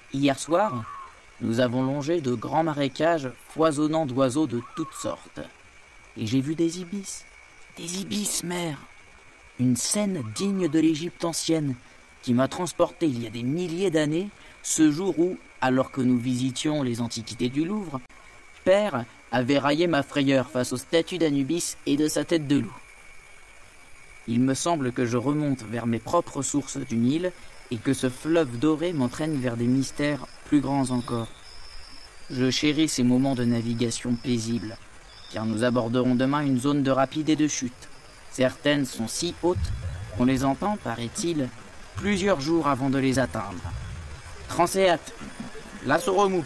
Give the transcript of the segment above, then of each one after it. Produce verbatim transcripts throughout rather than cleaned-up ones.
Hier soir, nous avons longé de grands marécages foisonnant d'oiseaux de toutes sortes. Et j'ai vu des ibis. Des ibis, mère. Une scène digne de l'Égypte ancienne qui m'a transporté il y a des milliers d'années, ce jour où, alors que nous visitions les antiquités du Louvre, Père avait raillé ma frayeur face aux statues d'Anubis et de sa tête de loup. Il me semble que je remonte vers mes propres sources du Nil et que ce fleuve doré m'entraîne vers des mystères plus grands encore. Je chéris ces moments de navigation paisible, car nous aborderons demain une zone de rapide et de chute. Certaines sont si hautes qu'on les entend, paraît-il, plusieurs jours avant de les atteindre. Transéate, lasso remous.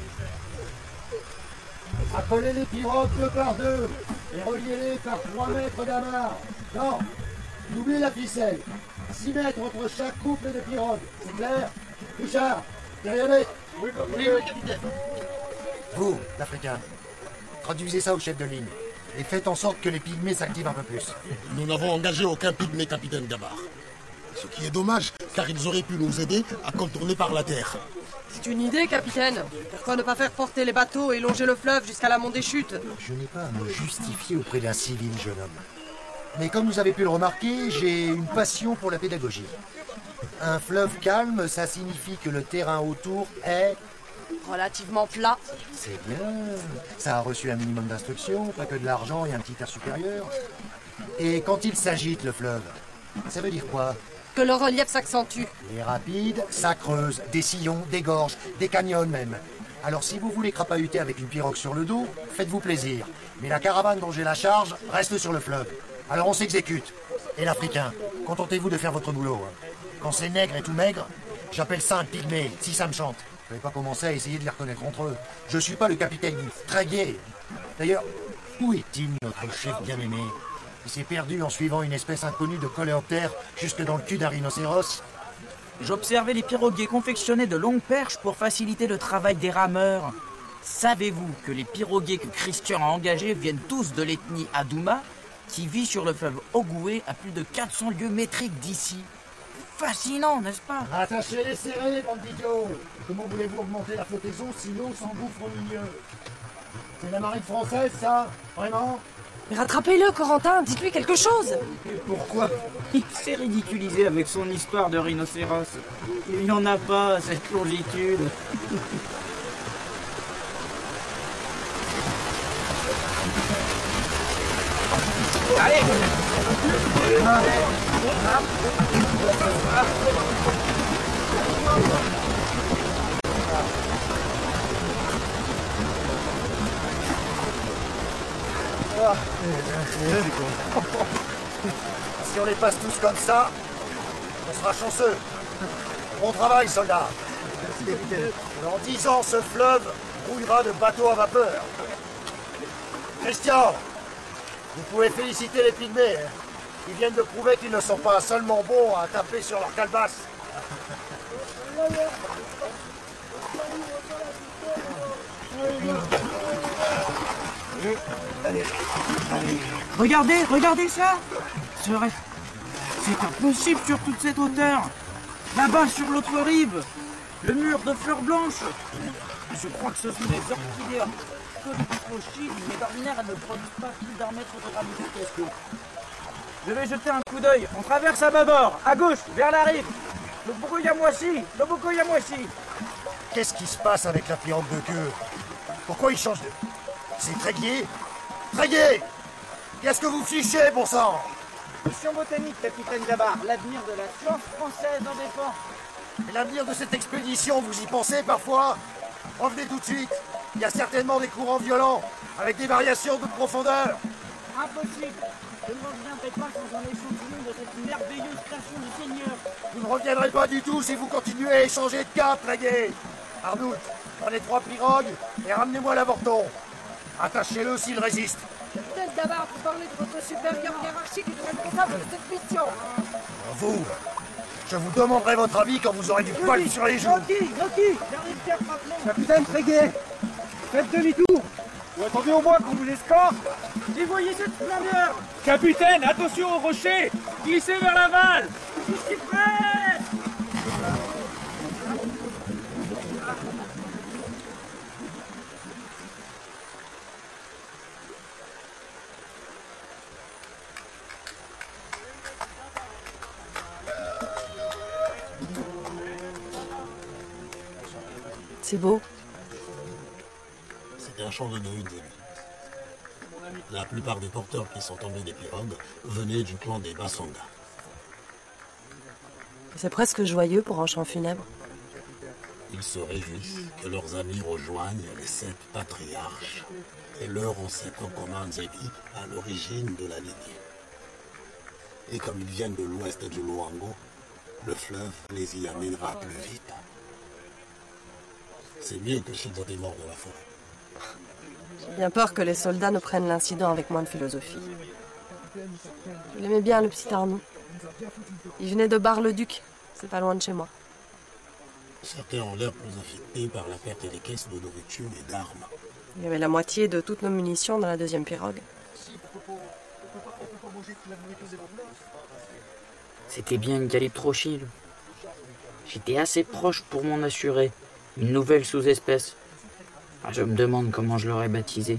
Appelez les pirogues deux par deux et reliez-les par trois mètres d'amarre. Non, n'oubliez la ficelle. Six mètres entre chaque couple de pirogues. C'est clair? Richard, derrière. Oui, oui, oui, capitaine. Vous, l'Africain, traduisez ça au chef de ligne et faites en sorte que les pygmées s'activent un peu plus. Nous n'avons engagé aucun pygmée, capitaine Gabar. Ce qui est dommage, car ils auraient pu nous aider à contourner par la terre. C'est une idée, capitaine. Pourquoi ne pas faire porter les bateaux et longer le fleuve jusqu'à l'amont des chutes? Je n'ai pas à me justifier auprès d'un civil, jeune homme. Mais comme vous avez pu le remarquer, j'ai une passion pour la pédagogie. Un fleuve calme, ça signifie que le terrain autour est... relativement plat. C'est bien. Ça a reçu un minimum d'instruction, pas que de l'argent et un petit air supérieur. Et quand il s'agite, le fleuve, ça veut dire quoi? Que le relief s'accentue. Les rapides, ça creuse, des sillons, des gorges, des canyons même. Alors si vous voulez crapahuter avec une pirogue sur le dos, faites-vous plaisir. Mais la caravane dont j'ai la charge reste sur le fleuve. Alors on s'exécute. Et l'Africain, contentez-vous de faire votre boulot. Quand c'est nègre et tout maigre, j'appelle ça un pygmée, si ça me chante. Je vais pas commencer à essayer de les reconnaître entre eux. Je suis pas le capitaine Tréguier. D'ailleurs, où est-il, notre chef bien-aimé? Il s'est perdu en suivant une espèce inconnue de coléoptère jusque dans le cul d'un rhinocéros. J'observais les piroguiers confectionner de longues perches pour faciliter le travail des rameurs. Savez-vous que les piroguiers que Christian a engagés viennent tous de l'ethnie Adouma, qui vit sur le fleuve Ogoué à plus de quatre cents lieues métriques d'ici? Fascinant, n'est-ce pas? Attachez-les serrés, bandito. Comment voulez-vous augmenter la flottaison si l'eau s'engouffre au milieu? C'est la marine française, ça? Vraiment? Mais rattrapez-le, Corentin, dites-lui quelque chose. Et pourquoi? Il s'est ridiculisé avec son histoire de rhinocéros. Il n'y en a pas à cette longitude. Allez! Si on les passe tous comme ça, on sera chanceux. Bon travail, soldats. Dans dix ans, ce fleuve brouillera de bateaux à vapeur. Christian, vous pouvez féliciter les pygmées. Ils viennent de prouver qu'ils ne sont pas seulement bons à taper sur leur calebasse. Regardez, regardez ça! C'est vrai. C'est impossible sur toute cette hauteur. Là-bas, sur l'autre rive, le mur de fleurs blanches. Je crois que ce sont des orchidées polyplochides, mais d'ordinaire, elles ne produisent pas plus d'un mètre de ramification. Je vais jeter un coup d'œil. On traverse à bâbord, à gauche, vers la rive. Le Bokoyamoissi, le Bokoyamoissi. Qu'est-ce qui se passe avec la pirogue de queue? Pourquoi il change de... C'est Tréguier? Tréguier! Qu'est-ce que vous fichez, bon sang? Mission botanique, capitaine Gabar. L'avenir de la science française en dépend. Et l'avenir de cette expédition, vous y pensez parfois? Revenez tout de suite. Il y a certainement des courants violents, avec des variations de profondeur. Impossible. Je ne reviendrai pas sans un échantillon de cette merveilleuse création du Seigneur. Vous ne reviendrez pas du tout si vous continuez à échanger de cap, Tréguier. Arnould, prenez trois pirogues et ramenez-moi l'avorton. Attachez-le s'il résiste. Capitaine Gabar, vous parlez de votre supérieur hiérarchique et du responsable de cette mission. Vous, je vous demanderai votre avis quand vous aurez du poil sur les joues. Rocky, Rocky, j'arrive bien maintenant. Capitaine Tréguier, faites demi-tour. Vous attendez au moins qu'on vous escorte. Et voyez cette splendeur. Capitaine, attention au rocher. Glissez vers l'aval. Je suis prêt. C'est beau. C'était un champ de nuit de nuit. La plupart des porteurs qui sont tombés des pirogues venaient du clan des Basonga. C'est presque joyeux pour un chant funèbre. Ils se réjouissent que leurs amis rejoignent les sept patriarches et leur ancêtre commun Nzegi à l'origine de la lignée. Et comme ils viennent de l'ouest du Luango, le fleuve les y amènera plus vite. C'est mieux que s'ils étaient morts dans la forêt. J'ai bien peur que les soldats ne prennent l'incident avec moins de philosophie. Je l'aimais bien, le petit Arnaud. Il venait de Bar-le-Duc. C'est pas loin de chez moi. Certains ont l'air plus affectés par la perte des caisses de nourriture et d'armes. Il y avait la moitié de toutes nos munitions dans la deuxième pirogue. C'était bien une calibre trop chille. J'étais assez proche pour m'en assurer. Une nouvelle sous-espèce. Ah, je me demande comment je l'aurais baptisée.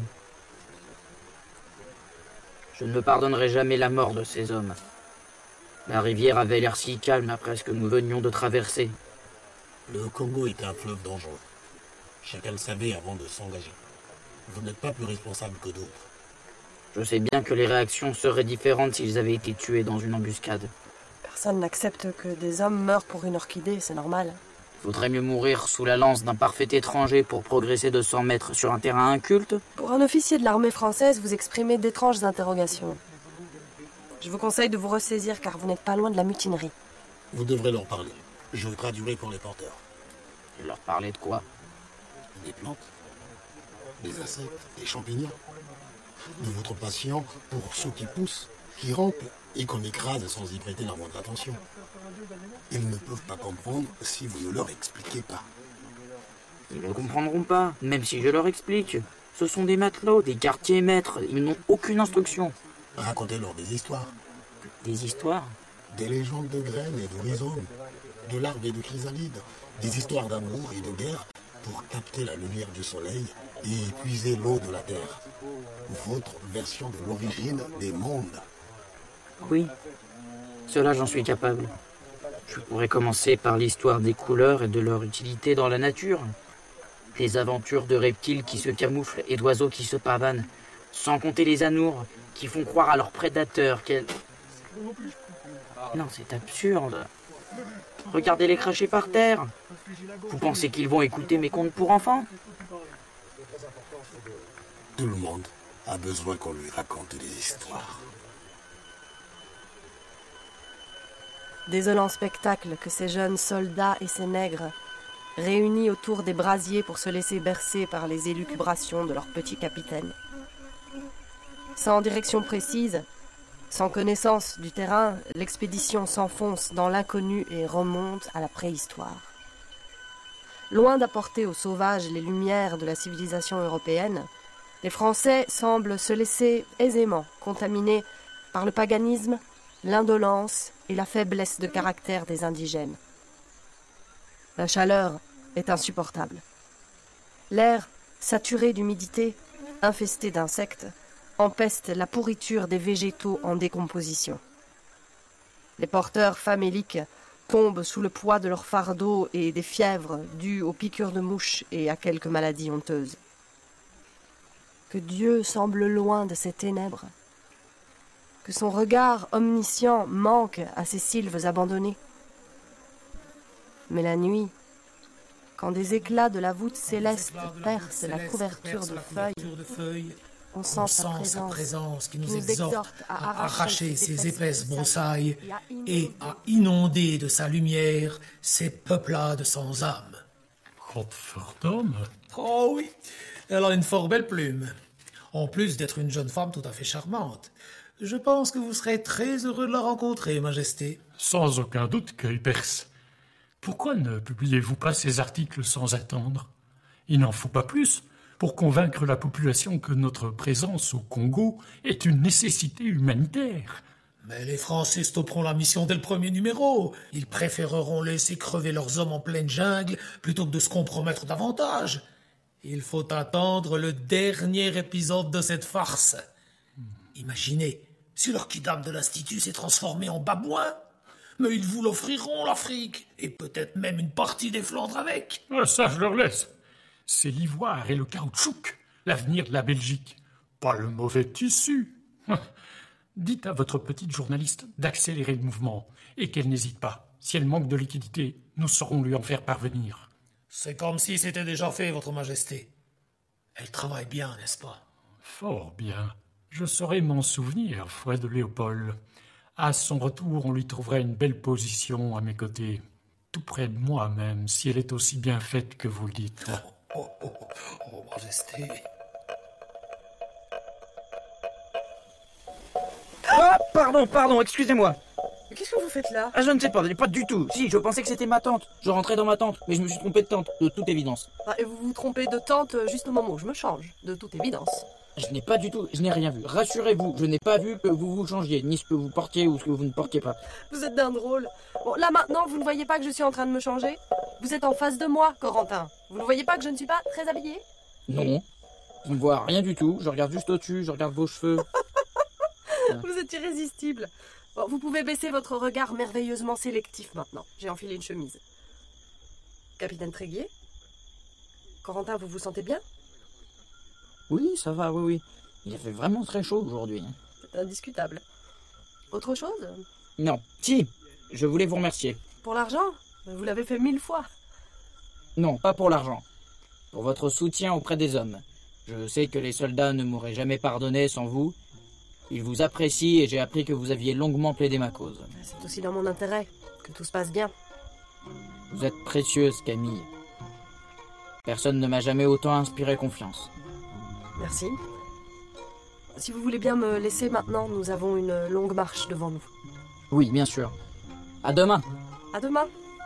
Je ne me pardonnerai jamais la mort de ces hommes. La rivière avait l'air si calme après ce que nous venions de traverser. Le Congo était un fleuve dangereux. Chacun le savait avant de s'engager. Vous n'êtes pas plus responsable que d'autres. Je sais bien que les réactions seraient différentes s'ils avaient été tués dans une embuscade. Personne n'accepte que des hommes meurent pour une orchidée, c'est normal. Il vaudrait mieux mourir sous la lance d'un parfait étranger pour progresser de cent mètres sur un terrain inculte. Pour un officier de l'armée française, vous exprimez d'étranges interrogations. Je vous conseille de vous ressaisir car vous n'êtes pas loin de la mutinerie. Vous devrez leur parler. Je traduirai pour les porteurs. Et leur parler de quoi? Des plantes, des insectes, des champignons. De votre passion pour ceux qui poussent, qui rampent et qu'on écrase sans y prêter la moindre attention. Ils ne peuvent pas comprendre si vous ne leur expliquez pas. Ils ne comprendront pas, même si je leur explique. Ce sont des matelots, des quartiers maîtres, ils n'ont aucune instruction. Racontez-leur des histoires. Des histoires? Des légendes de graines et de rhizomes, de larves et de chrysalides, des histoires d'amour et de guerre pour capter la lumière du soleil et épuiser l'eau de la terre. Votre version de l'origine des mondes. Oui, cela j'en suis capable. Je pourrais commencer par l'histoire des couleurs et de leur utilité dans la nature. Des aventures de reptiles qui se camouflent et d'oiseaux qui se pavanent, sans compter les anours qui font croire à leurs prédateurs qu'elles... Non, c'est absurde. Regardez-les cracher par terre. Vous pensez qu'ils vont écouter mes contes pour enfants? Tout le monde a besoin qu'on lui raconte des histoires. Désolant spectacle que ces jeunes soldats et ces nègres, réunis autour des brasiers pour se laisser bercer par les élucubrations de leur petit capitaine. Sans direction précise, sans connaissance du terrain, l'expédition s'enfonce dans l'inconnu et remonte à la préhistoire. Loin d'apporter aux sauvages les lumières de la civilisation européenne, les Français semblent se laisser aisément contaminer par le paganisme, l'indolence et la faiblesse de caractère des indigènes. La chaleur est insupportable. L'air, saturé d'humidité, infesté d'insectes, empeste la pourriture des végétaux en décomposition. Les porteurs faméliques tombent sous le poids de leur fardeau et des fièvres dues aux piqûres de mouches et à quelques maladies honteuses. Que Dieu semble loin de ces ténèbres, que son regard omniscient manque à ces sylves abandonnés. Mais la nuit, quand des éclats de la voûte céleste percent la couverture de feuilles, on sent sa présence qui nous exhorte à arracher ces épaisses broussailles et à inonder de sa lumière ces peuplades sans âme. Quant fort homme. Oh oui, elle a une fort belle plume. En plus d'être une jeune femme tout à fait charmante. Je pense que vous serez très heureux de la rencontrer, Majesté. Sans aucun doute, Kuipers. Pourquoi ne publiez-vous pas ces articles sans attendre? Il n'en faut pas plus pour convaincre la population que notre présence au Congo est une nécessité humanitaire. Mais les Français stopperont la mission dès le premier numéro. Ils préféreront laisser crever leurs hommes en pleine jungle plutôt que de se compromettre davantage. Il faut attendre le dernier épisode de cette farce. Imaginez, si leur kidam de l'Institut s'est transformé en babouin, mais ils vous l'offriront, l'Afrique, et peut-être même une partie des Flandres avec. Ah, ça, je leur laisse. C'est l'ivoire et le caoutchouc, l'avenir de la Belgique. Pas le mauvais tissu. Dites à votre petite journaliste d'accélérer le mouvement et qu'elle n'hésite pas. Si elle manque de liquidité, nous saurons lui en faire parvenir. C'est comme si c'était déjà fait, votre majesté. Elle travaille bien, n'est-ce pas? Fort bien. Je saurai m'en souvenir, Fred Léopold. À son retour, on lui trouverait une belle position à mes côtés. Tout près de moi même, si elle est aussi bien faite que vous le dites. Oh, oh, oh, oh, majesté. Ah, pardon, pardon, excusez-moi. Mais qu'est-ce que vous faites là? Ah, je ne sais pas, pas du tout. Si, je pensais que c'était ma tante. Je rentrais dans ma tente, mais je me suis trompé de tente, de toute évidence. Ah, et vous vous trompez de tente juste au moment où je me change, de toute évidence. Je n'ai pas du tout, je n'ai rien vu. Rassurez-vous, je n'ai pas vu que vous vous changiez, ni ce que vous portiez ou ce que vous ne portiez pas. Vous êtes d'un drôle. Bon, là maintenant, vous ne voyez pas que je suis en train de me changer? Vous êtes en face de moi, Corentin. Vous ne voyez pas que je ne suis pas très habillée? Non, je ne vois rien du tout. Je regarde juste au-dessus, je regarde vos cheveux. Vous êtes irrésistible. Bon, vous pouvez baisser votre regard merveilleusement sélectif maintenant. J'ai enfilé une chemise. Capitaine Tréguier? Corentin, vous vous sentez bien? Oui, ça va, oui, oui. Il a fait vraiment très chaud aujourd'hui. C'est indiscutable. Autre chose? Non, si, je voulais vous remercier. Pour l'argent? Vous l'avez fait mille fois. Non, pas pour l'argent. Pour votre soutien auprès des hommes. Je sais que les soldats ne m'auraient jamais pardonné sans vous. Ils vous apprécient et j'ai appris que vous aviez longuement plaidé ma cause. C'est aussi dans mon intérêt, que tout se passe bien. Vous êtes précieuse, Camille. Personne ne m'a jamais autant inspiré confiance. Merci. Si vous voulez bien me laisser maintenant, nous avons une longue marche devant nous. Oui, bien sûr. À demain. À demain.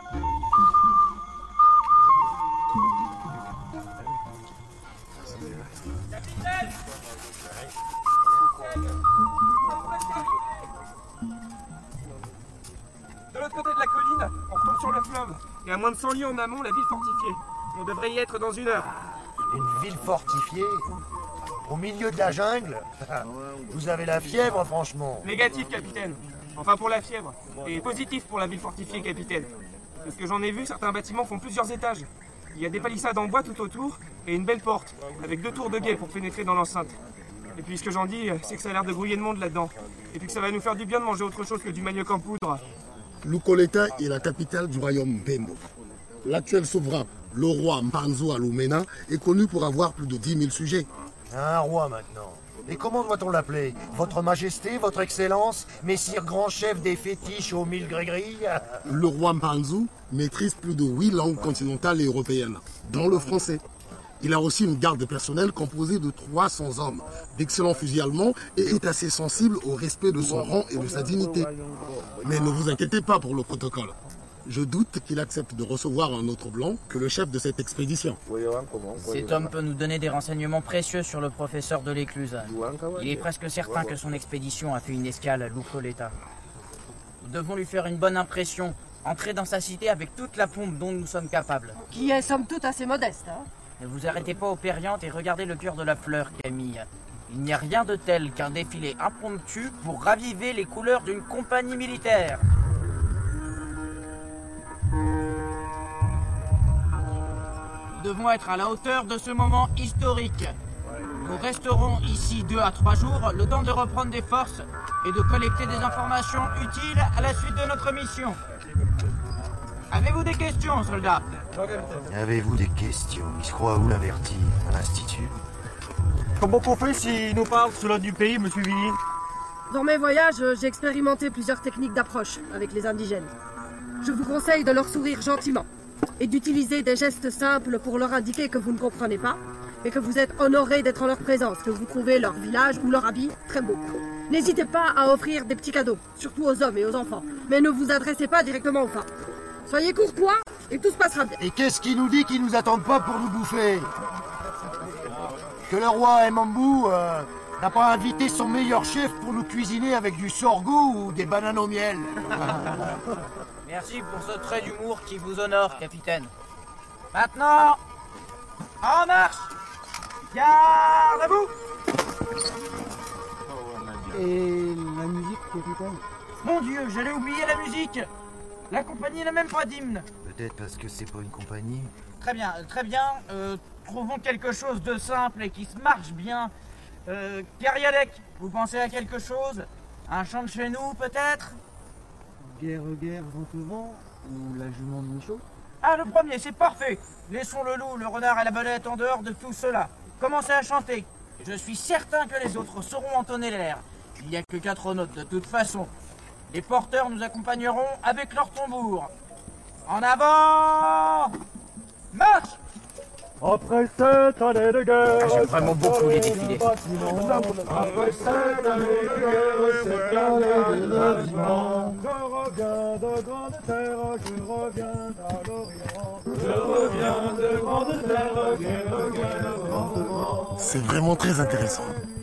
De l'autre côté de la colline, on retombe sur le fleuve. Et à moins de cent lieues en amont, la ville fortifiée. On devrait y être dans une heure. Une ville fortifiée? Au milieu de la jungle? Vous avez la fièvre, franchement. Négatif, capitaine. Enfin, pour la fièvre. Et positif pour la ville fortifiée, capitaine. Parce que j'en ai vu, certains bâtiments font plusieurs étages. Il y a des palissades en bois tout autour et une belle porte, avec deux tours de guet pour pénétrer dans l'enceinte. Et puis ce que j'en dis, c'est que ça a l'air de grouiller de monde là-dedans. Et puis que ça va nous faire du bien de manger autre chose que du manioc en poudre. Lukoleta est la capitale du royaume Bembo. L'actuel souverain, le roi Mpanzo Alumena, est connu pour avoir plus de dix mille sujets. Un roi maintenant. Et comment doit-on l'appeler? Votre Majesté, Votre Excellence, Messire grand chef des fétiches aux mille grégeries? Le roi Mpanzo maîtrise plus de huit langues continentales et européennes, dont le français. Il a aussi une garde personnelle composée de trois cents hommes, d'excellents fusils allemands et est assez sensible au respect de son rang et de sa dignité. Mais ne vous inquiétez pas pour le protocole. Je doute qu'il accepte de recevoir un autre blanc que le chef de cette expédition. Cet homme peut nous donner des renseignements précieux sur le professeur de l'Écluse. Il est presque certain que son expédition a fait une escale à Lukoleta. Nous devons lui faire une bonne impression, entrer dans sa cité avec toute la pompe dont nous sommes capables. Qui est somme toute assez modeste, hein? Ne vous arrêtez pas aux Périanthes et regardez le cœur de la fleur, Camille. Il n'y a rien de tel qu'un défilé impromptu pour raviver les couleurs d'une compagnie militaire. Nous devons être à la hauteur de ce moment historique. Nous resterons ici deux à trois jours, le temps de reprendre des forces et de collecter des informations utiles à la suite de notre mission. Avez-vous des questions, soldats? Avez-vous des questions? Il se croit où l'averti? À l'Institut? Comment qu'on fait s'il nous parle cela du pays, monsieur Villine? Dans mes voyages, j'ai expérimenté plusieurs techniques d'approche avec les indigènes. Je vous conseille de leur sourire gentiment et d'utiliser des gestes simples pour leur indiquer que vous ne comprenez pas, mais que vous êtes honoré d'être en leur présence, que vous trouvez leur village ou leur habit très beau. N'hésitez pas à offrir des petits cadeaux, surtout aux hommes et aux enfants, mais ne vous adressez pas directement aux femmes. Soyez courtois et tout se passera bien. Et qu'est-ce qui nous dit qu'ils nous attendent pas pour nous bouffer? Que le roi Mbambu euh, n'a pas invité son meilleur chef pour nous cuisiner avec du sorgho ou des bananes au miel? Merci pour ce trait d'humour qui vous honore, capitaine. Maintenant, en marche! Garde à vous! Et la musique, capitaine? Mon Dieu, j'allais oublier la musique! La compagnie n'a même pas d'hymne. Peut-être parce que c'est pas une compagnie. Très bien, très bien. Euh, trouvons quelque chose de simple et qui se marche bien. Euh, Kariadek, vous pensez à quelque chose? Un chant de chez nous, peut-être? Guerre, guerre, vent au vent, ou la jument de Michaud? Ah, le premier, c'est parfait. Laissons le loup, le renard et la belette en dehors de tout cela. Commencez à chanter. Je suis certain que les autres sauront entonner l'air. Il n'y a que quatre notes de toute façon. Les porteurs nous accompagneront avec leur tambour. En avant! Marche! Après cette année de guerre, Ah, j'aime vraiment beaucoup les défilés. Après cette année de guerre, cette année de bâtiment. Je reviens de grande terre, je reviens à l'Orient. Je reviens de grande terre, guerre, guerre, vent. C'est vraiment très intéressant.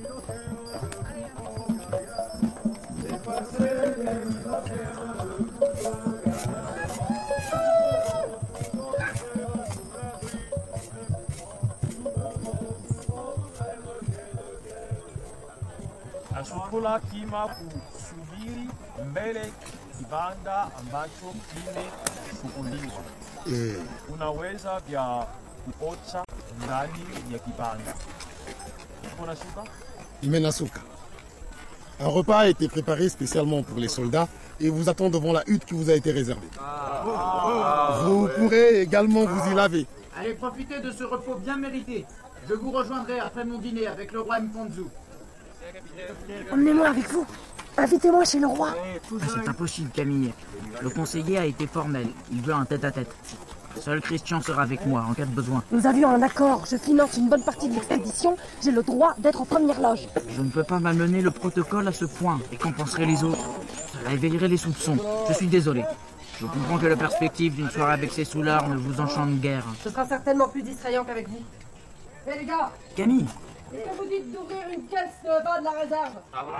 Chakula kima kusubiri mbele kibanda ambacho kimeshughuliwa. Et Unaweza vya kuocha ndani ya kibanda. Kuna suka? Imenasuka. Un repas a été préparé spécialement pour les soldats et vous attend devant la hutte qui vous a été réservée. Vous pourrez également vous y laver. Allez, profitez de ce repos bien mérité. Je vous rejoindrai après mon dîner avec le roi Mponzu. Emmenez-moi avec vous. Invitez-moi chez le roi. Ah, c'est impossible, Camille. Le conseiller a été formel. Il veut un tête-à-tête. Seul Christian sera avec moi en cas de besoin. Nous avions un accord. Je finance une bonne partie de l'expédition. J'ai le droit d'être en première loge. Je ne peux pas malmener le protocole à ce point. Et qu'en penseraient les autres? Ça réveillerait les soupçons. Je suis désolé. Je comprends que la perspective d'une soirée avec ces soulards ne vous enchante guère. Ce sera certainement plus distrayant qu'avec vous. Hé les gars, Camille, est-ce que vous dites d'ouvrir une caisse de bas de la réserve?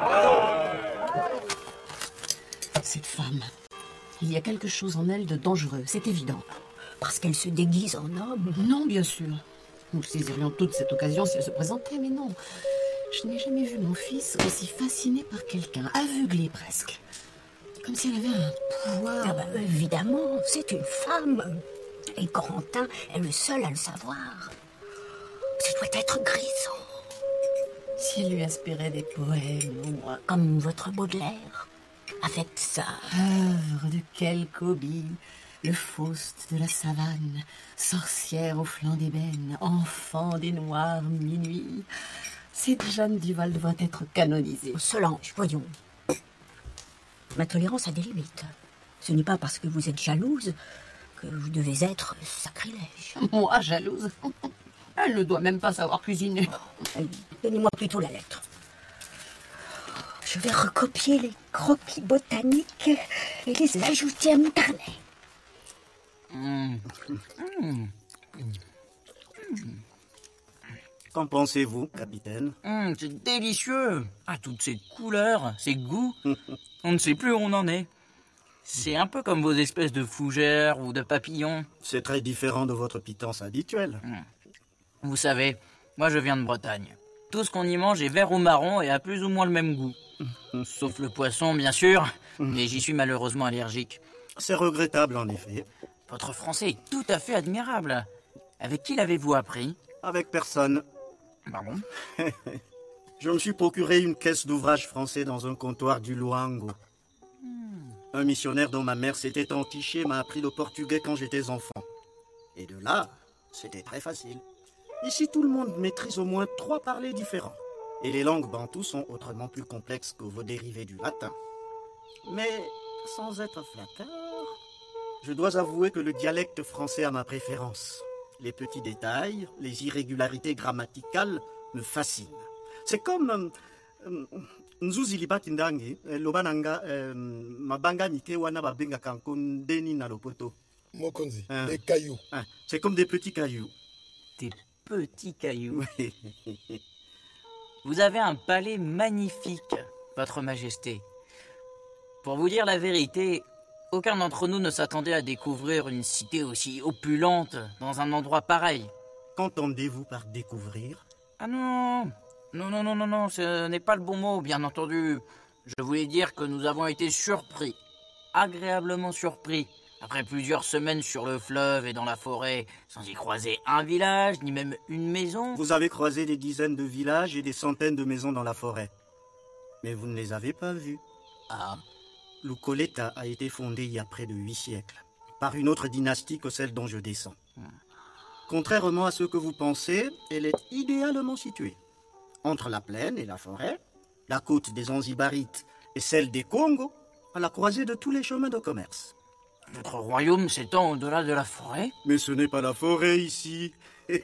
Cette femme, il y a quelque chose en elle de dangereux, c'est évident. Parce qu'elle se déguise en homme? Non, bien sûr. Nous saisirions toute cette occasion si elle se présentait, mais non. Je n'ai jamais vu mon fils aussi fasciné par quelqu'un, aveuglé presque. Comme si elle avait un pouvoir... Ah bah, évidemment, c'est une femme. Et Corentin est le seul à le savoir. Ça doit être grisant. Si elle lui inspirait des poèmes, au moins. Comme votre Baudelaire. Avec ça. Œuvre de quel Kobi, le Faust de la savane, sorcière au flanc d'ébène, enfant des noirs minuits. Cette Jeanne Duval doit être canonisée. Solange, voyons. Ma tolérance a des limites. Ce n'est pas parce que vous êtes jalouse que vous devez être sacrilège. Moi, jalouse? Elle ne doit même pas savoir cuisiner. Donnez-moi plutôt la lettre. Je vais recopier les croquis botaniques et les ajouter à mon carnet. Mmh. Mmh. Qu'en pensez-vous, capitaine? Mmh, c'est délicieux. Ah, toutes ces couleurs, ces goûts. On ne sait plus où on en est. C'est un peu comme vos espèces de fougères ou de papillons. C'est très différent de votre pitance habituelle. Mmh. Vous savez, moi je viens de Bretagne. Tout ce qu'on y mange est vert ou marron et a plus ou moins le même goût. Sauf le poisson, bien sûr, mais j'y suis malheureusement allergique. C'est regrettable, en effet. Votre français est tout à fait admirable. Avec qui l'avez-vous appris? Avec personne. Pardon? Je me suis procuré une caisse d'ouvrages français dans un comptoir du Luango. Hmm. Un missionnaire dont ma mère s'était entichée m'a appris le portugais quand j'étais enfant. Et de là, c'était très facile. Ici, tout le monde maîtrise au moins trois parlers différents. Et les langues bantoues sont autrement plus complexes que vos dérivés du latin. Mais, sans être flatteur, je dois avouer que le dialecte français a ma préférence. Les petits détails, les irrégularités grammaticales me fascinent. C'est comme... Nzuzi libatindangi, lobananga, mabanga nike wana babenga kankondeni na lopoto. Mokonzi, des cailloux. C'est comme des petits cailloux. Des petits cailloux. Vous avez un palais magnifique, Votre Majesté. Pour vous dire la vérité, aucun d'entre nous ne s'attendait à découvrir une cité aussi opulente dans un endroit pareil. Qu'entendez-vous par découvrir? Ah non, non, non, non, non, non, ce n'est pas le bon mot, bien entendu. Je voulais dire que nous avons été surpris, agréablement surpris, Après plusieurs semaines sur le fleuve et dans la forêt, sans y croiser un village, ni même une maison... Vous avez croisé des dizaines de villages et des centaines de maisons dans la forêt. Mais vous ne les avez pas vus. Ah. Lucoleta a été fondée il y a près de huit siècles, par une autre dynastie que celle dont je descends. Hmm. Contrairement à ce que vous pensez, elle est idéalement située. Entre la plaine et la forêt, la côte des Zanzibarites et celle des Congos, à la croisée de tous les chemins de commerce. Notre royaume s'étend au-delà de la forêt? Mais ce n'est pas la forêt ici.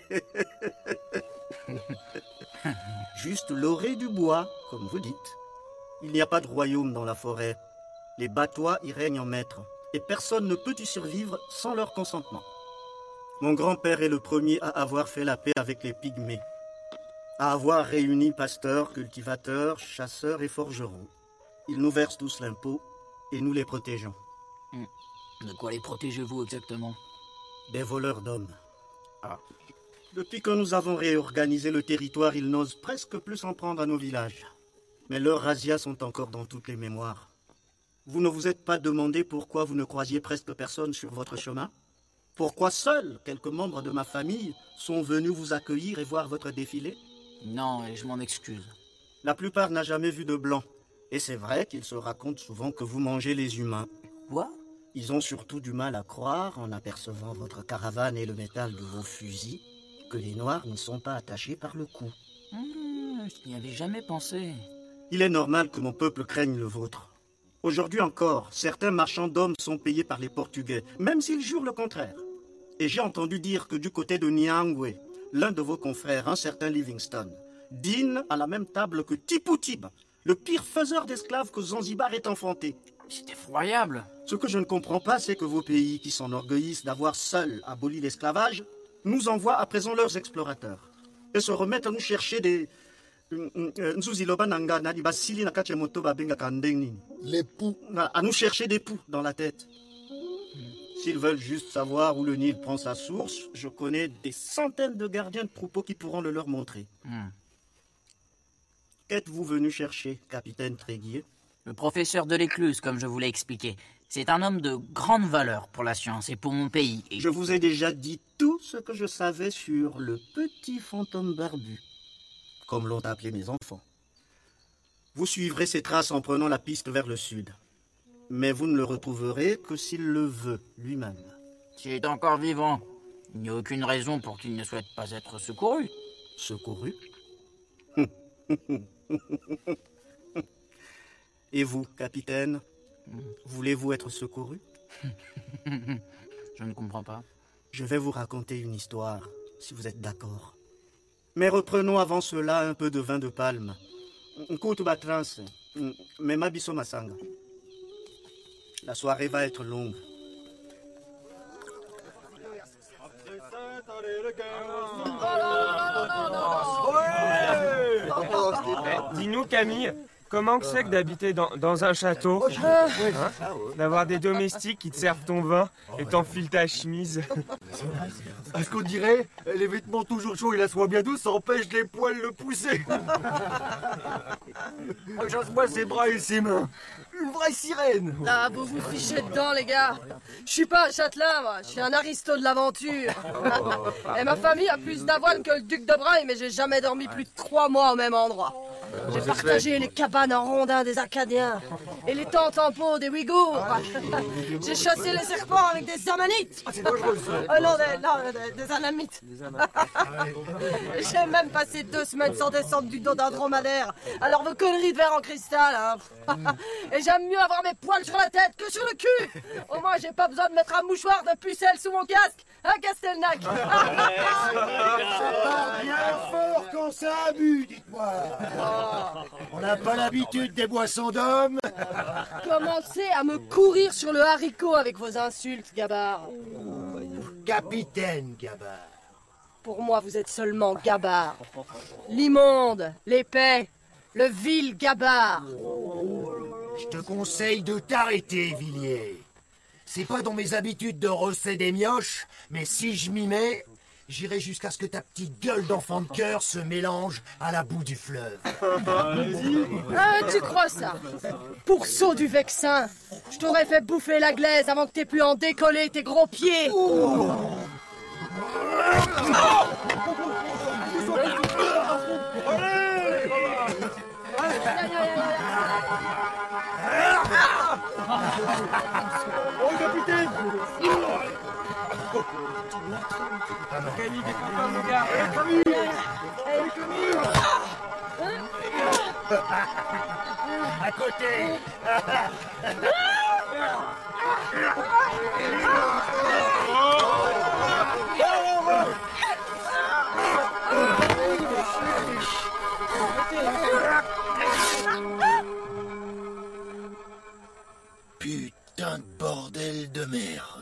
Juste l'orée du bois, comme vous dites. Il n'y a pas de royaume dans la forêt. Les Batois y règnent en maître, et personne ne peut y survivre sans leur consentement. Mon grand-père est le premier à avoir fait la paix avec les Pygmées, à avoir réuni pasteurs, cultivateurs, chasseurs et forgerons. Ils nous versent tous l'impôt, et nous les protégeons. Hmm. De quoi les protégez-vous exactement? Des voleurs d'hommes. Ah. Depuis que nous avons réorganisé le territoire, ils n'osent presque plus s'en prendre à nos villages. Mais leurs razzias sont encore dans toutes les mémoires. Vous ne vous êtes pas demandé pourquoi vous ne croisiez presque personne sur votre chemin? Pourquoi seuls quelques membres de ma famille sont venus vous accueillir et voir votre défilé? Non, et je m'en excuse. La plupart n'ont jamais vu de blanc. Et c'est vrai qu'ils se racontent souvent que vous mangez les humains. Quoi? Ils ont surtout du mal à croire, en apercevant votre caravane et le métal de vos fusils, que les Noirs n'y sont pas attachés par le cou. Mmh, je n'y avais jamais pensé. Il est normal que mon peuple craigne le vôtre. Aujourd'hui encore, certains marchands d'hommes sont payés par les Portugais, même s'ils jurent le contraire. Et j'ai entendu dire que du côté de Nyangwe, l'un de vos confrères, un certain Livingstone, dîne à la même table que Tipu Tib, le pire faiseur d'esclaves que Zanzibar ait enfanté. C'est effroyable. Ce que je ne comprends pas, c'est que vos pays, qui s'enorgueillissent d'avoir seuls aboli l'esclavage, nous envoient à présent leurs explorateurs et se remettent à nous chercher des... Les poux. À nous chercher des poux dans la tête. S'ils veulent juste savoir où le Nil prend sa source, je connais des centaines de gardiens de troupeaux qui pourront le leur montrer. Hmm. Qu'êtes-vous venu chercher, capitaine Tréguier? Le professeur de l'Écluse, comme je vous l'ai expliqué. C'est un homme de grande valeur pour la science et pour mon pays. Et... Je vous ai déjà dit tout ce que je savais sur le petit fantôme barbu, comme l'ont appelé mes enfants. Vous suivrez ses traces en prenant la piste vers le sud. Mais vous ne le retrouverez que s'il le veut lui-même. S'il est encore vivant, il n'y a aucune raison pour qu'il ne souhaite pas être secouru. Secouru? Et vous, capitaine, voulez-vous être secouru? Je ne comprends pas. Je vais vous raconter une histoire, si vous êtes d'accord. Mais reprenons avant cela un peu de vin de palme. La soirée va être longue. Dis-nous, Camille, comment que c'est que d'habiter dans, dans un château, hein? D'avoir des domestiques qui te servent ton vin et t'enfilent ta chemise? À ce qu'on dirait, les vêtements toujours chauds et la soie bien douce empêchent les poils de pousser. Chasse-moi ses bras et ses mains. Une vraie sirène. Ah, vous vous fichez dedans, les gars. Je suis pas un châtelain, moi. Je suis un aristo de l'aventure. Et ma famille a plus d'avoine que le duc de Braille, mais j'ai jamais dormi plus de trois mois au même endroit. J'ai partagé les cabanes en rondins des Acadiens et les tentes en peau des Ouïghours. J'ai chassé les serpents avec des amanites. Ah, c'est dangereux, ça. Euh, non, des, non, des, des anamites. J'ai même passé deux semaines sans descendre du dos d'un dromadaire. Alors vos conneries de verre en cristal, hein. Et j'aime mieux avoir mes poils sur la tête que sur le cul. Au moins, j'ai pas besoin de mettre un mouchoir de pucelle sous mon casque. Hein, Castelnac? C'est pas bien fort quand ça a bu, dites-moi. On n'a pas l'habitude des boissons d'hommes. Commencez à me courir sur le haricot avec vos insultes, Gabard. Capitaine Gabard. Pour moi, vous êtes seulement Gabard. L'immonde, l'épais, le vil Gabard. Je te conseille de t'arrêter, Villiers. C'est pas dans mes habitudes de rosser des mioches, mais si je m'y mets, J'irai jusqu'à ce que ta petite gueule d'enfant de cœur se mélange à la boue du fleuve. Ah, tu crois ça? Pourceau du Vexin, je t'aurais fait bouffer la glaise avant que t'aies pu en décoller tes gros pieds. Oh. Oh, capitaine! Camille, t'es content, mon gars? Hé, Camille! Hé, Camille! À côté! Putain de bordel de merde.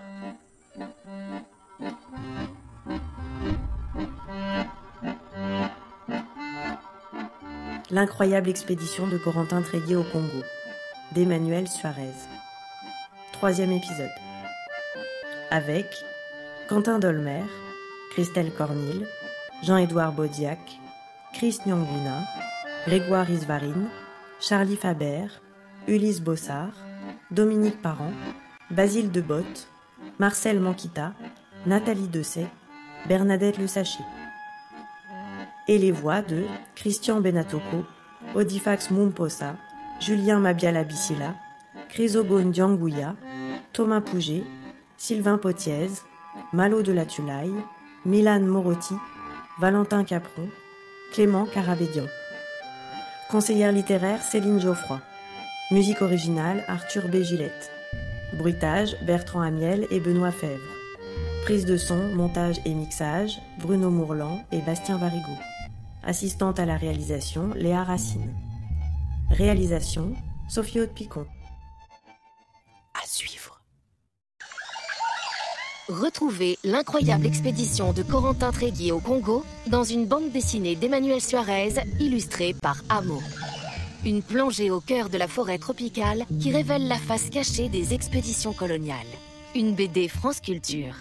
L'incroyable expédition de Corentin Tréguier au Congo, d'Emmanuel Suarez. Troisième épisode. Avec Quentin Dolmer, Christelle Cornille, Jean-Édouard Baudiac, Chris Nyanguna, Grégoire Isvarine, Charlie Faber, Ulysse Bossard, Dominique Parent, Basile Debotte, Marcel Manquita, Nathalie Dessay, Bernadette Le Sachet. Et les voix de Christian Benatoko, Odifax Mumposa, Julien Mabiala Bissila, Chrysogone Diangouya, Thomas Pouget, Sylvain Potiez, Malo de la Tulaille, Milan Morotti, Valentin Capron, Clément Carabédian. Conseillère littéraire Céline Geoffroy. Musique originale Arthur B. Gillette. Bruitage Bertrand Amiel et Benoît Fèvre. Prise de son, montage et mixage Bruno Mourlan et Bastien Varigo. Assistante à la réalisation Léa Racine. Réalisation Sophie Haute-Picon. À suivre. Retrouvez l'incroyable expédition de Corentin Tréguier au Congo dans une bande dessinée d'Emmanuel Suarez illustrée par Amo. Une plongée au cœur de la forêt tropicale qui révèle la face cachée des expéditions coloniales. Une B D France Culture.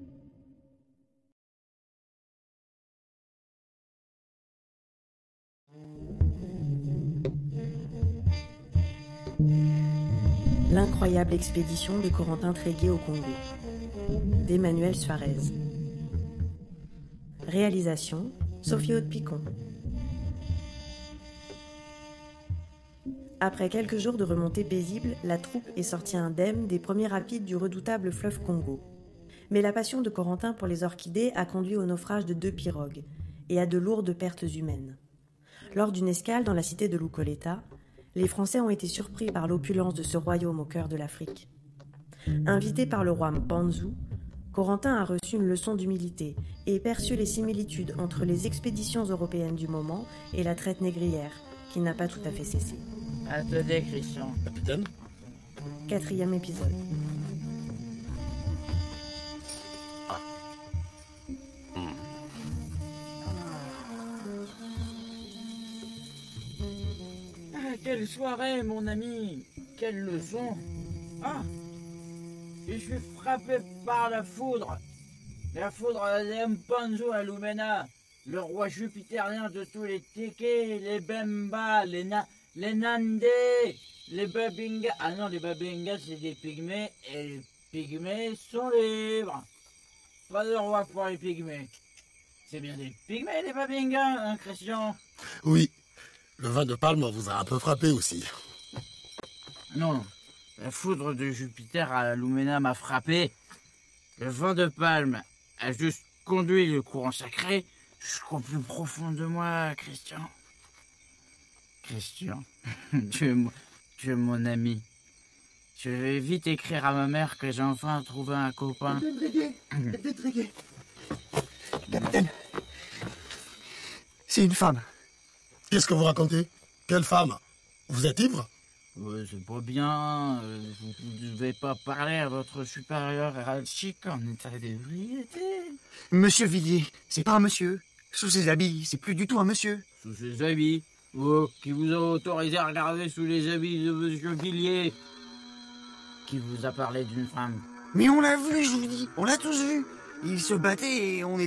L'incroyable expédition de Corentin Tréguier au Congo, d'Emmanuel Suarez. Réalisation Sophie Haute-Picon. Après quelques jours de remontée paisible, la troupe est sortie indemne des premiers rapides du redoutable fleuve Congo. Mais la passion de Corentin pour les orchidées a conduit au naufrage de deux pirogues et à de lourdes pertes humaines. Lors d'une escale dans la cité de Lukoleta, les Français ont été surpris par l'opulence de ce royaume au cœur de l'Afrique. Invité par le roi Mpanzu, Corentin a reçu une leçon d'humilité et perçu les similitudes entre les expéditions européennes du moment et la traite négrière, qui n'a pas tout à fait cessé. Attendez, Christian. Capitaine. Quatrième épisode. Ah, quelle soirée, mon ami. Quelle leçon. Ah, je suis frappé par la foudre. La foudre de Mpanzu à Lumena, le roi jupitérien de tous les Tékés, les Bemba, les, na, les Nandés, les Babingas. Ah non, les Babingas, c'est des pygmées, et les pygmées sont libres. Pas de roi pour les pygmées. C'est bien des pygmées, les Babingas, hein, Christian? Oui, le vin de palme vous a un peu frappé aussi. Non, la foudre de Jupiter à Lumena m'a frappé. Le vent de palme a juste conduit le courant sacré jusqu'au plus profond de moi, Christian. Christian, tu es, tu es mon ami. Je vais vite écrire à ma mère que j'ai enfin trouvé un copain. Capitaine Tréguier, Capitaine Tréguier. Capitaine, c'est une femme. Qu'est-ce que vous racontez? Quelle femme? Vous êtes ivre? Ouais, c'est pas bien. Euh, vous ne devez pas parler à votre supérieur hiérarchique en état d'ébriété. Monsieur Villiers, c'est pas un monsieur. Sous ses habits, c'est plus du tout un monsieur. Sous ses habits? Oh, qui vous a autorisé à regarder sous les habits de monsieur Villiers? Qui vous a parlé d'une femme? Mais on l'a vu, je vous dis. On l'a tous vu. Il se battait et on est